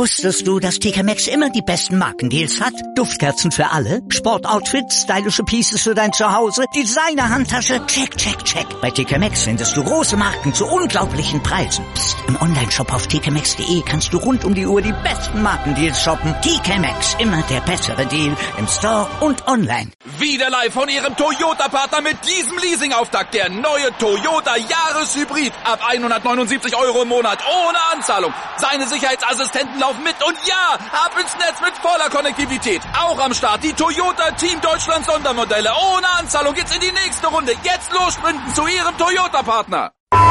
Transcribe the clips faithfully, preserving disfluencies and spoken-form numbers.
Wusstest du, dass T K Maxx immer die besten Markendeals hat? Duftkerzen für alle, Sportoutfits, stylische Pieces für dein Zuhause, Designer-Handtasche, check, check, check. Bei T K Maxx findest du große Marken zu unglaublichen Preisen. Psst. Im Onlineshop auf t k maxx punkt de kannst du rund um die Uhr die besten Markendeals shoppen. T K Maxx, immer der bessere Deal im Store und online. Wieder live von Ihrem Toyota-Partner mit diesem Leasing-Auftakt. Der neue Toyota Jahreshybrid. Ab hundertneunundsiebzig Euro im Monat ohne Anzahlung. Seine Sicherheitsassistenten laufen mit und ja, ab ins Netz mit voller Konnektivität. Auch am Start die Toyota Team Deutschland Sondermodelle. Ohne Anzahlung geht's in die nächste Runde. Jetzt los sprinten zu Ihrem Toyota-Partner.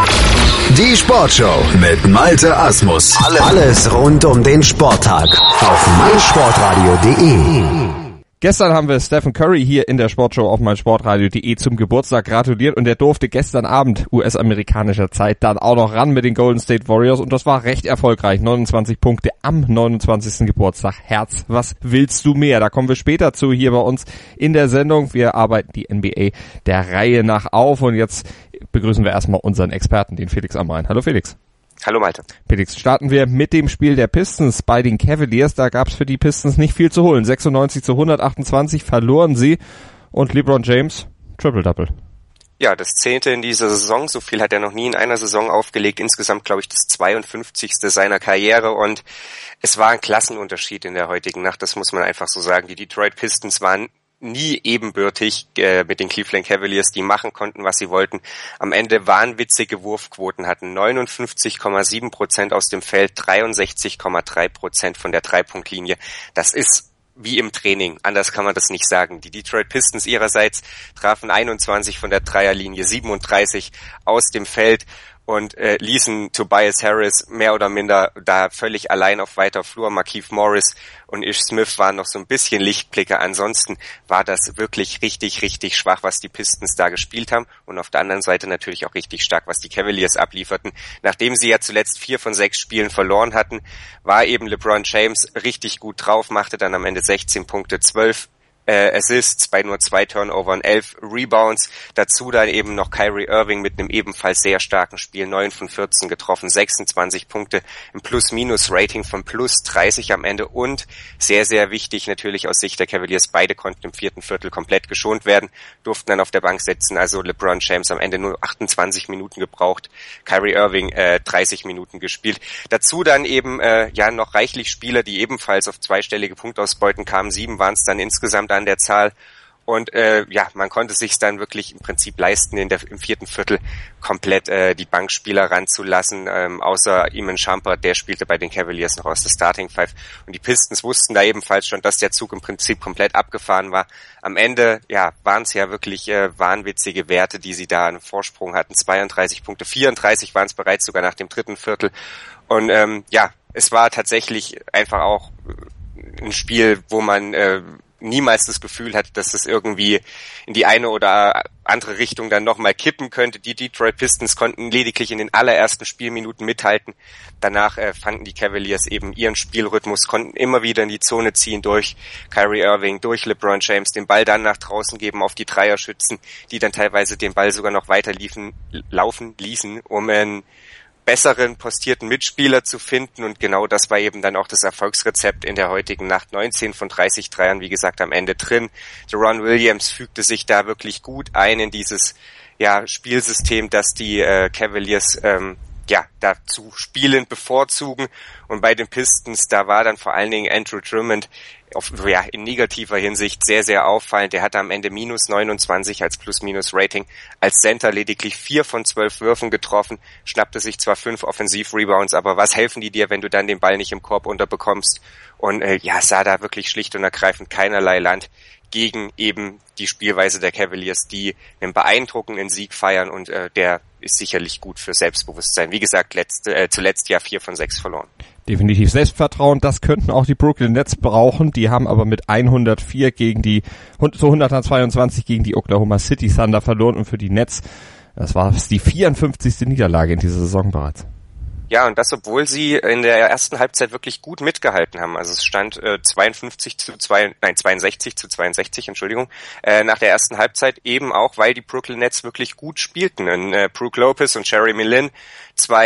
Die Sportshow mit Malte Asmus. Alles rund um den Sporttag auf meinsportradio punkt de. Gestern haben wir Stephen Curry hier in der Sportshow auf meinsportradio punkt de zum Geburtstag gratuliert und er durfte gestern Abend U S-amerikanischer Zeit dann auch noch ran mit den Golden State Warriors und das war recht erfolgreich. neunundzwanzig Punkte am neunundzwanzigsten Geburtstag. Herz, was willst du mehr? Da kommen wir später zu hier bei uns in der Sendung. Wir arbeiten die N B A der Reihe nach auf und jetzt begrüßen wir erstmal unseren Experten, den Felix Amrain. Hallo Felix. Hallo Malte. Felix, starten wir mit dem Spiel der Pistons bei den Cavaliers. Da gab es für die Pistons nicht viel zu holen. sechsundneunzig zu hundertachtundzwanzig verloren sie und LeBron James, Triple-Double. Ja, das zehnte in dieser Saison. So viel hat er noch nie in einer Saison aufgelegt. Insgesamt, glaube ich, das zweiundfünfzigste seiner Karriere. Und es war ein Klassenunterschied in der heutigen Nacht. Das muss man einfach so sagen. Die Detroit Pistons waren nie ebenbürtig äh, mit den Cleveland Cavaliers, die machen konnten, was sie wollten. Am Ende wahnwitzige Wurfquoten hatten, neunundfünfzig Komma sieben Prozent aus dem Feld, dreiundsechzig Komma drei Prozent von der Dreipunktlinie. Das ist wie im Training, anders kann man das nicht sagen. Die Detroit Pistons ihrerseits trafen einundzwanzig von der Dreierlinie, siebenunddreißig aus dem Feld und äh, ließen Tobias Harris mehr oder minder da völlig allein auf weiter Flur. Markieff Morris und Ish Smith waren noch so ein bisschen Lichtblicke. Ansonsten war das wirklich richtig, richtig schwach, was die Pistons da gespielt haben. Und auf der anderen Seite natürlich auch richtig stark, was die Cavaliers ablieferten. Nachdem sie ja zuletzt vier von sechs Spielen verloren hatten, war eben LeBron James richtig gut drauf, machte dann am Ende sechzehn Punkte, zwölf Äh, Assists bei nur zwei Turnovern, elf Rebounds, dazu dann eben noch Kyrie Irving mit einem ebenfalls sehr starken Spiel, neun von vierzehn getroffen, sechsundzwanzig Punkte, ein Plus-Minus-Rating von plus dreißig am Ende und sehr, sehr wichtig natürlich aus Sicht der Cavaliers, beide konnten im vierten Viertel komplett geschont werden, durften dann auf der Bank sitzen, also LeBron James am Ende nur achtundzwanzig Minuten gebraucht, Kyrie Irving äh, dreißig Minuten gespielt. Dazu dann eben äh, ja noch reichlich Spieler, die ebenfalls auf zweistellige Punktausbeuten kamen, sieben waren es dann insgesamt an der Zahl und äh, ja, man konnte sich dann wirklich im Prinzip leisten, in der, im vierten Viertel komplett äh, die Bankspieler ranzulassen, ähm, außer Iman Shumpert, der spielte bei den Cavaliers noch aus der Starting Five und die Pistons wussten da ebenfalls schon, dass der Zug im Prinzip komplett abgefahren war. Am Ende, ja, waren es ja wirklich äh, wahnwitzige Werte, die sie da einen Vorsprung hatten, zweiunddreißig Punkte, vierunddreißig waren es bereits sogar nach dem dritten Viertel und ähm, ja, es war tatsächlich einfach auch ein Spiel, wo man äh, niemals das Gefühl hatte, dass es irgendwie in die eine oder andere Richtung dann nochmal kippen könnte. Die Detroit Pistons konnten lediglich in den allerersten Spielminuten mithalten. Danach äh, fanden die Cavaliers eben ihren Spielrhythmus, konnten immer wieder in die Zone ziehen durch Kyrie Irving, durch LeBron James, den Ball dann nach draußen geben auf die Dreierschützen, die dann teilweise den Ball sogar noch weiter liefen, laufen ließen, um einen besseren postierten Mitspieler zu finden und genau das war eben dann auch das Erfolgsrezept in der heutigen Nacht. neunzehn von dreißig Dreiern, wie gesagt, am Ende drin. Deron Williams fügte sich da wirklich gut ein in dieses ja Spielsystem, das die äh, Cavaliers ähm, ja dazu spielend bevorzugen und bei den Pistons, da war dann vor allen Dingen Andrew Drummond auf, ja, in negativer Hinsicht sehr, sehr auffallend. Der hatte am Ende minus neunundzwanzig als Plus-Minus-Rating, als Center lediglich vier von zwölf Würfen getroffen, schnappte sich zwar fünf Offensiv-Rebounds, aber was helfen die dir, wenn du dann den Ball nicht im Korb unterbekommst? Und äh, ja, sah da wirklich schlicht und ergreifend keinerlei Land gegen eben die Spielweise der Cavaliers, die einen beeindruckenden Sieg feiern und äh, der ist sicherlich gut für Selbstbewusstsein. Wie gesagt, letzte, äh, zuletzt ja vier von sechs verloren. Definitiv Selbstvertrauen, das könnten auch die Brooklyn Nets brauchen. Die haben aber mit hundertvier gegen die, zu hundertzweiundzwanzig gegen die Oklahoma City Thunder verloren und für die Nets, das war die vierundfünfzigste Niederlage in dieser Saison bereits. Ja, und das, obwohl sie in der ersten Halbzeit wirklich gut mitgehalten haben. Also es stand äh, zweiundfünfzig zu zwei, nein, zweiundsechzig zu zweiundsechzig, Entschuldigung, äh, nach der ersten Halbzeit, eben auch, weil die Brooklyn Nets wirklich gut spielten. Und, äh, Brook Lopez und Jeremy Lin, zwei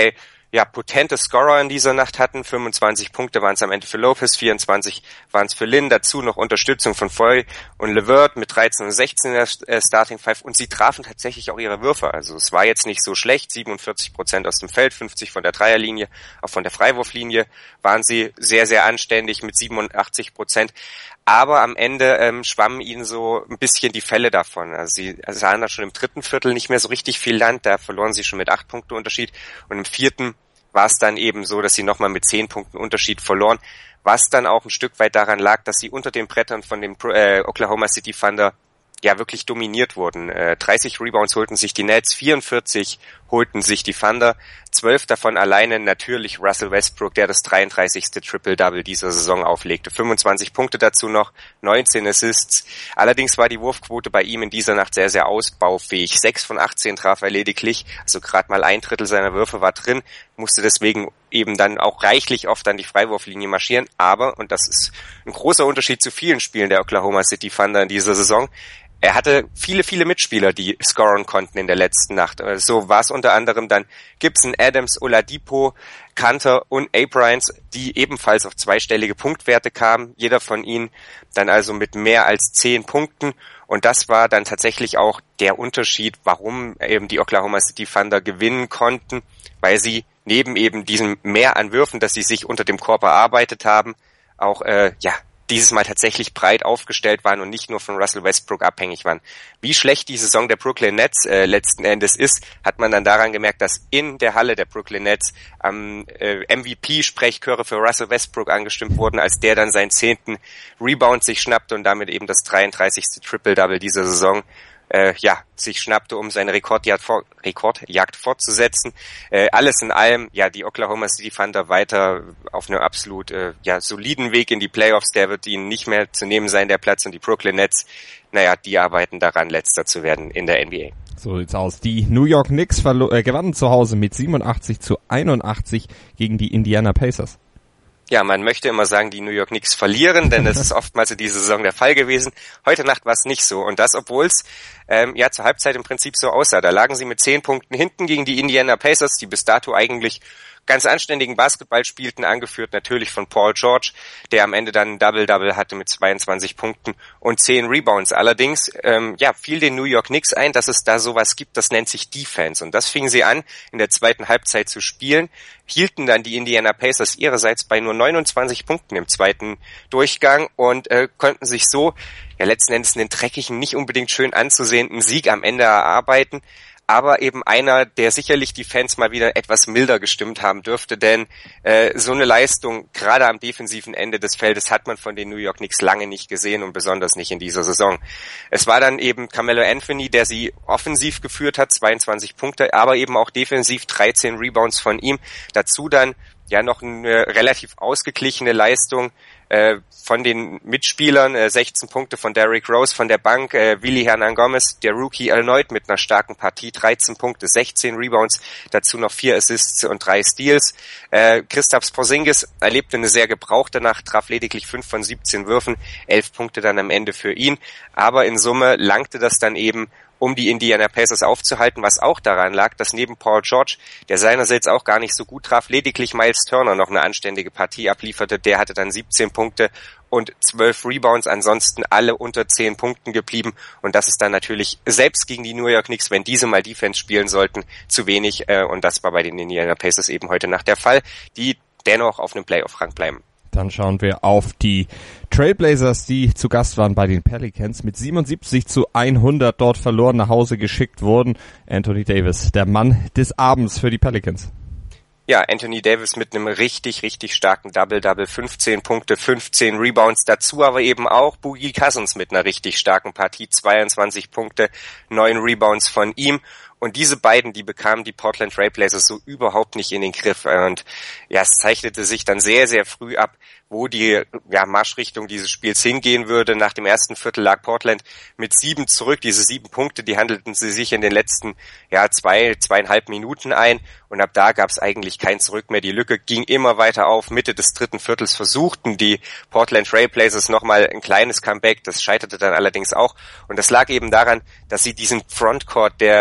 ja, potente Scorer in dieser Nacht hatten. fünfundzwanzig Punkte waren es am Ende für Lopez, vierundzwanzig waren es für Lin. Dazu noch Unterstützung von Foy und LeVert mit dreizehn und sechzehn in der Starting Five. Und sie trafen tatsächlich auch ihre Würfe. Also es war jetzt nicht so schlecht. siebenundvierzig Prozent aus dem Feld, fünfzig von der Dreierlinie. Auch von der Freiwurflinie waren sie sehr, sehr anständig mit siebenundachtzig Prozent. Aber am Ende ähm, schwammen ihnen so ein bisschen die Fälle davon. Also sie sahen da schon im dritten Viertel nicht mehr so richtig viel Land. Da verloren sie schon mit acht Punkte Unterschied. Und im vierten war es dann eben so, dass sie nochmal mit zehn Punkten Unterschied verloren. Was dann auch ein Stück weit daran lag, dass sie unter den Brettern von dem äh, Oklahoma City Thunder ja wirklich dominiert wurden. Äh, dreißig Rebounds holten sich die Nets, vierundvierzig holten sich die Thunder, zwölf davon alleine natürlich Russell Westbrook, der das dreiunddreißigste Triple-Double dieser Saison auflegte. fünfundzwanzig Punkte dazu noch, neunzehn Assists. Allerdings war die Wurfquote bei ihm in dieser Nacht sehr, sehr ausbaufähig. sechs von achtzehn traf er lediglich, also gerade mal ein Drittel seiner Würfe war drin, musste deswegen eben dann auch reichlich oft an die Freiwurflinie marschieren. Aber, und das ist ein großer Unterschied zu vielen Spielen der Oklahoma City Thunder in dieser Saison, er hatte viele, viele Mitspieler, die scoren konnten in der letzten Nacht. So war es unter anderem dann Gibson, Adams, Oladipo, Kanter und Abrams, die ebenfalls auf zweistellige Punktwerte kamen. Jeder von ihnen dann also mit mehr als zehn Punkten. Und das war dann tatsächlich auch der Unterschied, warum eben die Oklahoma City Thunder gewinnen konnten, weil sie neben eben diesem Mehr an Würfen, dass sie sich unter dem Korb erarbeitet haben, auch äh, ja dieses Mal tatsächlich breit aufgestellt waren und nicht nur von Russell Westbrook abhängig waren. Wie schlecht die Saison der Brooklyn Nets äh, letzten Endes ist, hat man dann daran gemerkt, dass in der Halle der Brooklyn Nets am äh, M V P-Sprechchöre für Russell Westbrook angestimmt wurden, als der dann seinen zehnten Rebound sich schnappte und damit eben das dreiunddreißigste Triple-Double dieser Saison Äh, ja, sich schnappte, um seine Rekordjagd, for- Rekordjagd fortzusetzen. Äh, alles in allem, ja, die Oklahoma City Thunder weiter auf einem absolut äh, ja soliden Weg in die Playoffs. Der wird ihnen nicht mehr zu nehmen sein, der Platz. Und die Brooklyn Nets, naja, die arbeiten daran, Letzter zu werden in der N B A. So sieht's aus. Die New York Knicks verlo- äh, gewannen zu Hause mit siebenundachtzig zu einundachtzig gegen die Indiana Pacers. Ja, man möchte immer sagen, die New York Knicks verlieren, denn das ist oftmals in dieser Saison der Fall gewesen. Heute Nacht war es nicht so. Und das, obwohl es ähm, ja zur Halbzeit im Prinzip so aussah. Da lagen sie mit zehn Punkten hinten gegen die Indiana Pacers, die bis dato eigentlich ganz anständigen Basketball spielten, angeführt natürlich von Paul George, der am Ende dann ein Double-Double hatte mit zweiundzwanzig Punkten und zehn Rebounds. Allerdings ähm, ja, fiel den New York Knicks ein, dass es da sowas gibt, das nennt sich Defense. Und das fingen sie an, in der zweiten Halbzeit zu spielen, hielten dann die Indiana Pacers ihrerseits bei nur neunundzwanzig Punkten im zweiten Durchgang und äh, konnten sich so ja letzten Endes einen dreckigen, nicht unbedingt schön anzusehenden Sieg am Ende erarbeiten. Aber eben einer, der sicherlich die Fans mal wieder etwas milder gestimmt haben dürfte, denn äh, so eine Leistung, gerade am defensiven Ende des Feldes, hat man von den New York Knicks lange nicht gesehen und besonders nicht in dieser Saison. Es war dann eben Carmelo Anthony, der sie offensiv geführt hat, zweiundzwanzig Punkte, aber eben auch defensiv dreizehn Rebounds von ihm. Dazu dann ja noch eine relativ ausgeglichene Leistung äh, von den Mitspielern, äh, sechzehn Punkte von Derrick Rose von der Bank, äh, Willy Hernangomez, der Rookie, erneut mit einer starken Partie, dreizehn Punkte, sechzehn Rebounds, dazu noch vier Assists und drei Steals. Äh, Kristaps Porzingis erlebte eine sehr gebrauchte Nacht, traf lediglich fünf von siebzehn Würfen, elf Punkte dann am Ende für ihn, aber in Summe langte das dann eben, um die Indiana Pacers aufzuhalten, was auch daran lag, dass neben Paul George, der seinerseits auch gar nicht so gut traf, lediglich Miles Turner noch eine anständige Partie ablieferte. Der hatte dann siebzehn Punkte und zwölf Rebounds, ansonsten alle unter zehn Punkten geblieben. Und das ist dann natürlich selbst gegen die New York Knicks, wenn diese mal Defense spielen sollten, zu wenig. Und das war bei den Indiana Pacers eben heute Nacht der Fall, die dennoch auf einem Playoff-Rang bleiben. Dann schauen wir auf die Trailblazers, die zu Gast waren bei den Pelicans, mit siebenundsiebzig zu hundert dort verloren nach Hause geschickt wurden. Anthony Davis, der Mann des Abends für die Pelicans. Ja, Anthony Davis mit einem richtig, richtig starken Double-Double, fünfzehn Punkte, fünfzehn Rebounds, dazu aber eben auch Boogie Cousins mit einer richtig starken Partie, zweiundzwanzig Punkte, neun Rebounds von ihm. Und diese beiden, die bekamen die Portland Trail Blazers so überhaupt nicht in den Griff. Und ja, es zeichnete sich dann sehr, sehr früh ab, wo die ja, Marschrichtung dieses Spiels hingehen würde. Nach dem ersten Viertel lag Portland mit sieben zurück. Diese sieben Punkte, die handelten sie sich in den letzten ja zwei, zweieinhalb Minuten ein. Und ab da gab es eigentlich kein Zurück mehr. Die Lücke ging immer weiter auf. Mitte des dritten Viertels versuchten die Portland Trail Blazers nochmal ein kleines Comeback. Das scheiterte dann allerdings auch. Und das lag eben daran, dass sie diesen Frontcourt der äh, New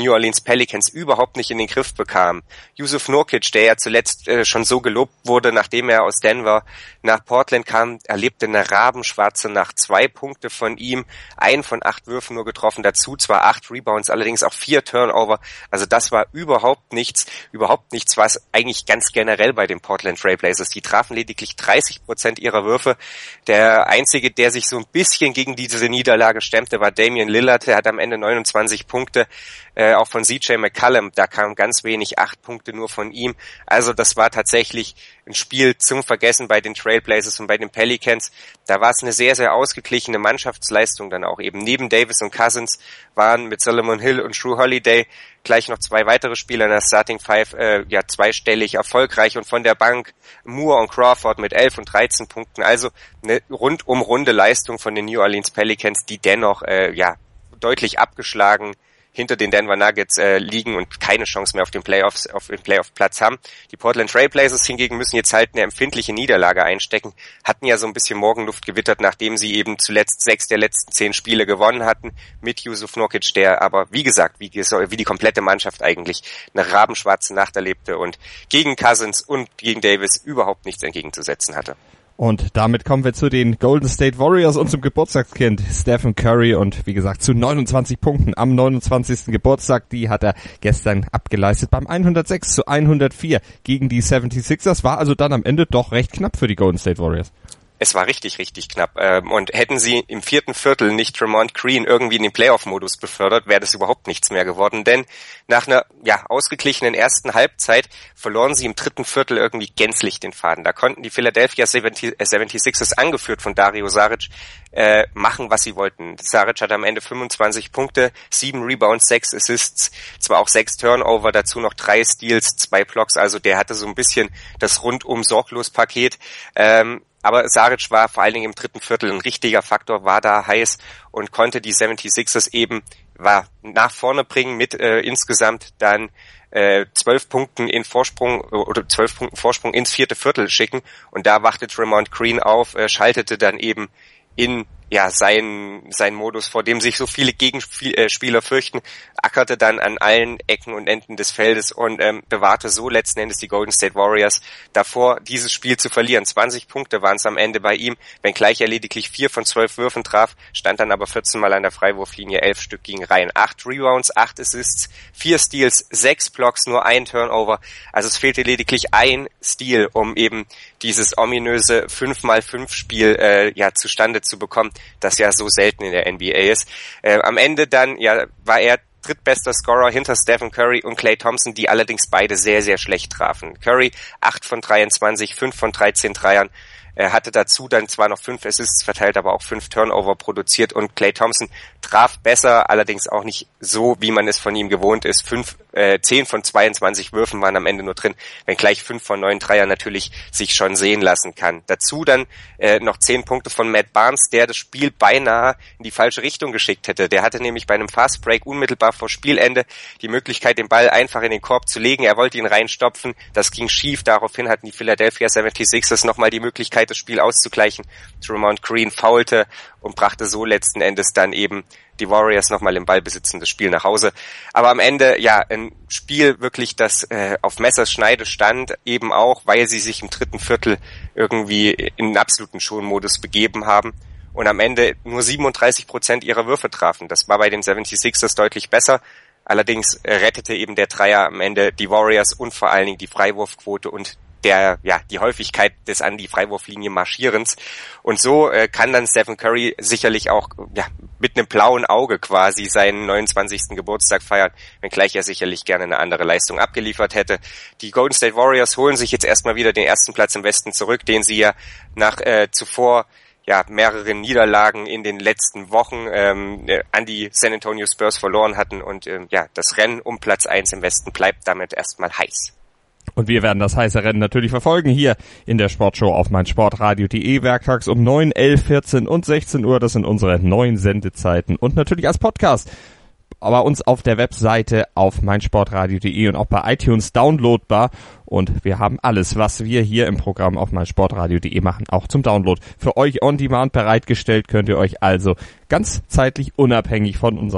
New Orleans Pelicans überhaupt nicht in den Griff bekamen. Jusuf Nurkic, der ja zuletzt äh, schon so gelobt wurde, nachdem er aus Denver nach Portland kam, erlebte eine rabenschwarze Nacht. Zwei Punkte von ihm, ein von acht Würfen nur getroffen, dazu zwar acht Rebounds, allerdings auch vier Turnover. Also das war überhaupt nichts, überhaupt nichts, was eigentlich ganz generell bei den Portland Trail Blazers. Die trafen lediglich dreißig Prozent ihrer Würfe. Der einzige, der sich so ein bisschen gegen diese Niederlage stemmte, war Damian Lillard. Er hat am Ende neunundzwanzig Punkte, äh, auch von C J McCollum. Da kam ganz wenig, acht Punkte nur von ihm. Also das war tatsächlich ein Spiel zum Vergessen bei den Trailblazers und bei den Pelicans. Da war es eine sehr, sehr ausgeglichene Mannschaftsleistung dann auch eben. Neben Davis und Cousins waren mit Solomon Hill und Jrue Holiday gleich noch zwei weitere Spieler in der Starting Five, äh, ja, zweistellig erfolgreich und von der Bank Moore und Crawford mit elf und dreizehn Punkten. Also eine rundum runde Leistung von den New Orleans Pelicans, die dennoch, äh, ja, deutlich abgeschlagen hinter den Denver Nuggets äh, liegen und keine Chance mehr auf den Playoffs, auf den Playoff-Platz haben. Die Portland Trail Blazers hingegen müssen jetzt halt eine empfindliche Niederlage einstecken, hatten ja so ein bisschen Morgenluft gewittert, nachdem sie eben zuletzt sechs der letzten zehn Spiele gewonnen hatten, mit Jusuf Nurkic, der aber, wie gesagt, wie, wie die komplette Mannschaft eigentlich eine rabenschwarze Nacht erlebte und gegen Cousins und gegen Davis überhaupt nichts entgegenzusetzen hatte. Und damit kommen wir zu den Golden State Warriors und zum Geburtstagskind Stephen Curry und wie gesagt zu neunundzwanzig Punkten am neunundzwanzigsten Geburtstag. Die hat er gestern abgeleistet beim hundertsechs zu hundertvier gegen die seventy-sixers. War also dann am Ende doch recht knapp für die Golden State Warriors. Es war richtig, richtig knapp. Und hätten sie im vierten Viertel nicht Draymond Green irgendwie in den Playoff-Modus befördert, wäre das überhaupt nichts mehr geworden. Denn nach einer ja ausgeglichenen ersten Halbzeit verloren sie im dritten Viertel irgendwie gänzlich den Faden. Da konnten die Philadelphia seventy-sixers, angeführt von Dario Saric, äh, machen, was sie wollten. Saric hatte am Ende fünfundzwanzig Punkte, sieben Rebounds, sechs Assists, zwar auch sechs Turnover, dazu noch drei Steals, zwei Blocks. Also der hatte so ein bisschen das rundum-Sorglos-Paket. Ähm, Aber Saric war vor allen Dingen im dritten Viertel ein richtiger Faktor, war da heiß und konnte die seventy-sixers eben war nach vorne bringen mit äh, insgesamt dann äh, zwölf Punkten in Vorsprung oder zwölf Punkten Vorsprung ins vierte Viertel schicken. Und da wachte Draymond Green auf, äh, schaltete dann eben in ja sein sein Modus, vor dem sich so viele Gegenspieler fürchten, ackerte dann an allen Ecken und Enden des Feldes und ähm, bewahrte so letzten Endes die Golden State Warriors davor, dieses Spiel zu verlieren. zwanzig Punkte waren es am Ende bei ihm, wenngleich er lediglich vier von zwölf Würfen traf, stand dann aber vierzehn Mal an der Freiwurflinie, elf Stück gingen rein. acht Rebounds, acht Assists, vier Steals, sechs Blocks, nur ein Turnover. Also es fehlte lediglich ein Steal, um eben dieses ominöse fünf mal fünf Spiel äh, ja zustande zu bekommen, das ja so selten in der N B A ist. Äh, am Ende dann ja war er drittbester Scorer hinter Stephen Curry und Klay Thompson, die allerdings beide sehr, sehr schlecht trafen. Curry acht von dreiundzwanzig, fünf von dreizehn Dreiern. Er hatte dazu dann zwar noch fünf Assists verteilt, aber auch fünf Turnover produziert und Klay Thompson traf besser, allerdings auch nicht so, wie man es von ihm gewohnt ist. Fünf, äh, zehn von zweiundzwanzig Würfen waren am Ende nur drin, wenngleich fünf von neun Dreier natürlich sich schon sehen lassen kann. Dazu dann äh, noch zehn Punkte von Matt Barnes, der das Spiel beinahe in die falsche Richtung geschickt hätte. Der hatte nämlich bei einem Fast Break unmittelbar vor Spielende die Möglichkeit, den Ball einfach in den Korb zu legen. Er wollte ihn reinstopfen, das ging schief. Daraufhin hatten die Philadelphia seventy-sixers nochmal die Möglichkeit, das Spiel auszugleichen. Draymond Green faulte und brachte so letzten Endes dann eben die Warriors nochmal im Ballbesitz in das Spiel nach Hause. Aber am Ende, ja, ein Spiel wirklich, das äh, auf Messerschneide stand, eben auch, weil sie sich im dritten Viertel irgendwie in einen absoluten Schonmodus begeben haben und am Ende nur siebenunddreißig Prozent ihrer Würfe trafen. Das war bei den seventy-sixers deutlich besser. Allerdings äh, rettete eben der Dreier am Ende die Warriors und vor allen Dingen die Freiwurfquote und der ja die Häufigkeit des an die Freiwurflinie Marschierens. Und so äh, kann dann Stephen Curry sicherlich auch ja mit einem blauen Auge quasi seinen neunundzwanzigsten Geburtstag feiern, wenngleich er sicherlich gerne eine andere Leistung abgeliefert hätte. Die Golden State Warriors holen sich jetzt erstmal wieder den ersten Platz im Westen zurück, den sie ja nach äh, zuvor ja mehreren Niederlagen in den letzten Wochen ähm, an die San Antonio Spurs verloren hatten. Und ähm, ja, das Rennen um Platz eins im Westen bleibt damit erstmal heiß. Und wir werden das heiße Rennen natürlich verfolgen hier in der Sportshow auf meinsportradio punkt de, werktags um neun, elf, vierzehn und sechzehn Uhr. Das sind unsere neuen Sendezeiten und natürlich als Podcast. Aber uns auf der Webseite auf meinsportradio punkt de und auch bei iTunes downloadbar. Und wir haben alles, was wir hier im Programm auf meinsportradio punkt de machen, auch zum Download für euch on demand bereitgestellt. Könnt ihr euch also ganz zeitlich unabhängig von unserer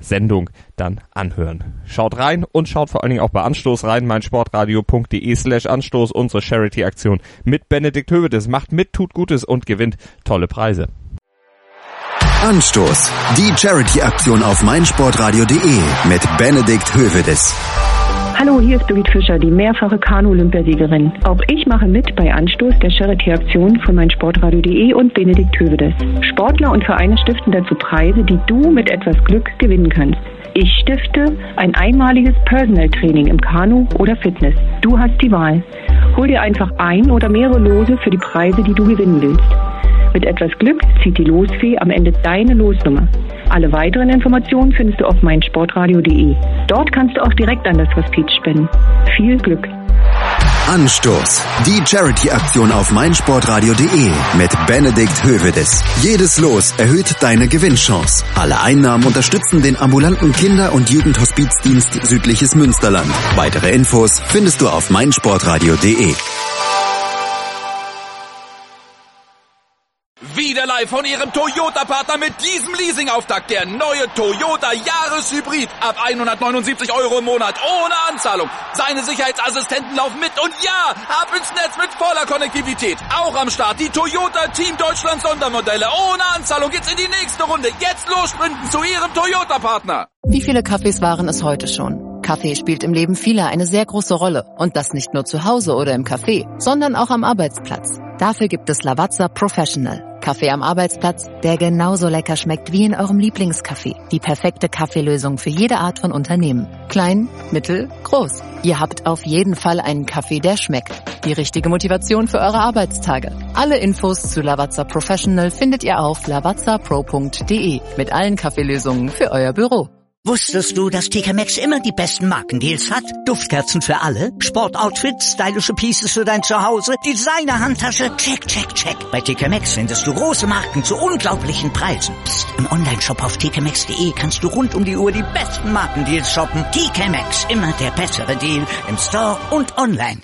Sendung dann anhören. Schaut rein und schaut vor allen Dingen auch bei Anstoß rein, meinsportradio.de slash Anstoß, unsere Charity-Aktion mit Benedikt Hövedes. Macht mit, tut Gutes und gewinnt tolle Preise. Anstoß, die Charity-Aktion auf meinsportradio.de mit Benedikt Hövedes. Hallo, hier ist Birgit Fischer, die mehrfache Kanu-Olympiasiegerin. Auch ich mache mit bei Anstoß der Charity-Aktion von meinsportradio.de und Benedikt Hövedes. Sportler und Vereine stiften dazu Preise, die du mit etwas Glück gewinnen kannst. Ich stifte ein einmaliges Personal-Training im Kanu oder Fitness. Du hast die Wahl. Hol dir einfach ein oder mehrere Lose für die Preise, die du gewinnen willst. Mit etwas Glück zieht die Losfee am Ende deine Losnummer. Alle weiteren Informationen findest du auf meinsportradio.de. Dort kannst du auch direkt an das Hospiz spenden. Viel Glück! Anstoß, die Charity-Aktion auf meinsportradio.de mit Benedikt Hövedes. Jedes Los erhöht deine Gewinnchance. Alle Einnahmen unterstützen den ambulanten Kinder- und Jugendhospizdienst Südliches Münsterland. Weitere Infos findest du auf meinsportradio.de. Wieder live von Ihrem Toyota-Partner mit diesem Leasing-Auftakt. Der neue Toyota Jahreshybrid. Ab hundertneunundsiebzig Euro im Monat. Ohne Anzahlung. Seine Sicherheitsassistenten laufen mit. Und ja, ab ins Netz mit voller Konnektivität. Auch am Start die Toyota Team Deutschland Sondermodelle. Ohne Anzahlung geht's in die nächste Runde. Jetzt los sprinten zu Ihrem Toyota-Partner. Wie viele Kaffees waren es heute schon? Kaffee spielt im Leben vieler eine sehr große Rolle. Und das nicht nur zu Hause oder im Café, sondern auch am Arbeitsplatz. Dafür gibt es Lavazza Professional. Kaffee am Arbeitsplatz, der genauso lecker schmeckt wie in eurem Lieblingscafé. Die perfekte Kaffeelösung für jede Art von Unternehmen. Klein, mittel, groß. Ihr habt auf jeden Fall einen Kaffee, der schmeckt. Die richtige Motivation für eure Arbeitstage. Alle Infos zu Lavazza Professional findet ihr auf lavazza pro punkt de mit allen Kaffeelösungen für euer Büro. Wusstest du, dass T K Maxx immer die besten Markendeals hat? Duftkerzen für alle, Sportoutfits, stylische Pieces für dein Zuhause, Designer-Handtasche, check, check, check. Bei T K Maxx findest du große Marken zu unglaublichen Preisen. Psst. Im Onlineshop auf t k maxx punkt de kannst du rund um die Uhr die besten Markendeals shoppen. T K Maxx, immer der bessere Deal im Store und online.